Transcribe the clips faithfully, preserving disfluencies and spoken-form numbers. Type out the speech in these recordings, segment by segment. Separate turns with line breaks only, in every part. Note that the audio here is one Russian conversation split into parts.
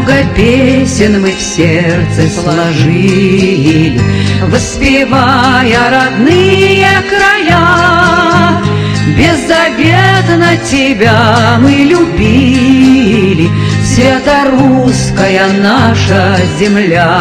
Много песен мы в сердце сложили, воспевая родные края. Беззаветно тебя мы любили, свято-русская наша земля.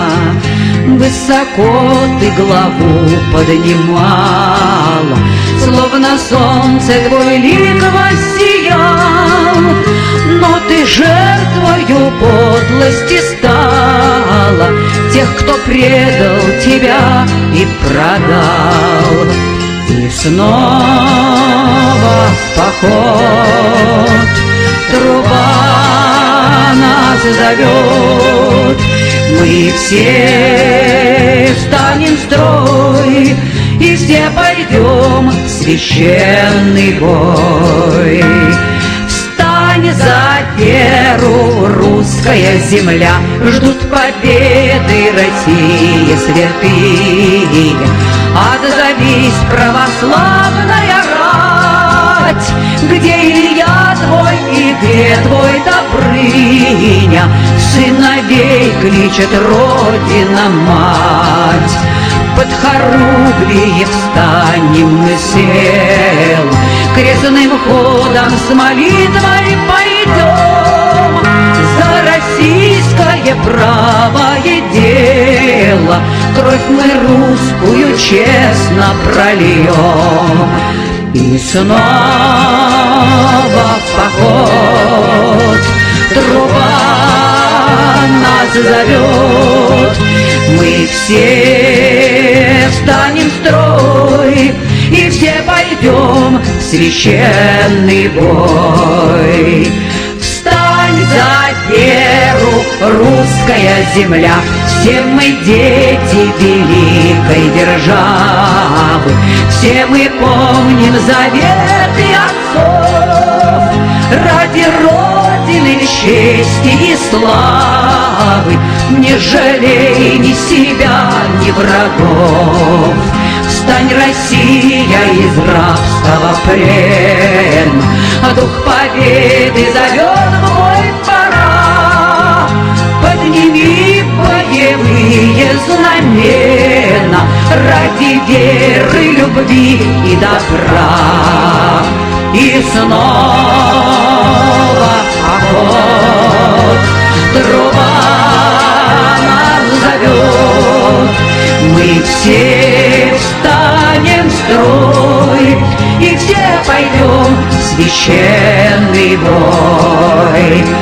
Высоко ты главу поднимала, словно солнце твой лик воссиял. Но ты жертвою подлости стала тех, кто предал тебя и продал. И снова в поход труба нас зовет. Мы все встанем в строй и все пойдем в священный бой. Встань за веру, русская земля, ждут победы России святые. Отзовись, православная рать, где Илья твой и где твой Добрыня? Сыновей кличет Родина-мать. Под хоругвие встанем мы сел, крестным ходом с молитвой пойдем. За российское правое дело кровь мы русскую честно прольем. И снова в поход труба нас зовет. Мы все встанем в строй и все пойдем в священный бой. Встань за веру, русская земля, все мы дети великой державы, все мы помним заветы отцов. Ради Родины чести и славы не жалей ни себя, ни врагов. Встань, Россия, из рабского плена, дух победы зовет в бой пора. Подними боевые знамена ради веры, любви и добра. И снова в поход труба нас зовет. Мы все встанем в строй и все пойдем в священный бой.